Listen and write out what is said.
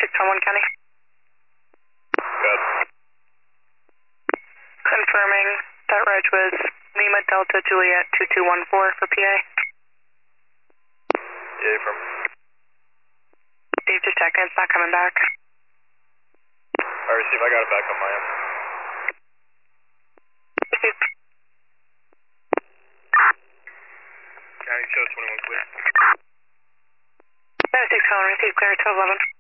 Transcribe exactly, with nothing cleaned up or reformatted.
six one one County. Good. Confirming that reg was Lima Delta Juliet two two one four for P A. Yeah, from. Dave, just checking, it's not coming back. Alright, see if I got it back on my end. Receive. County show twenty-one clear. No, six one, receive clear twelve eleven.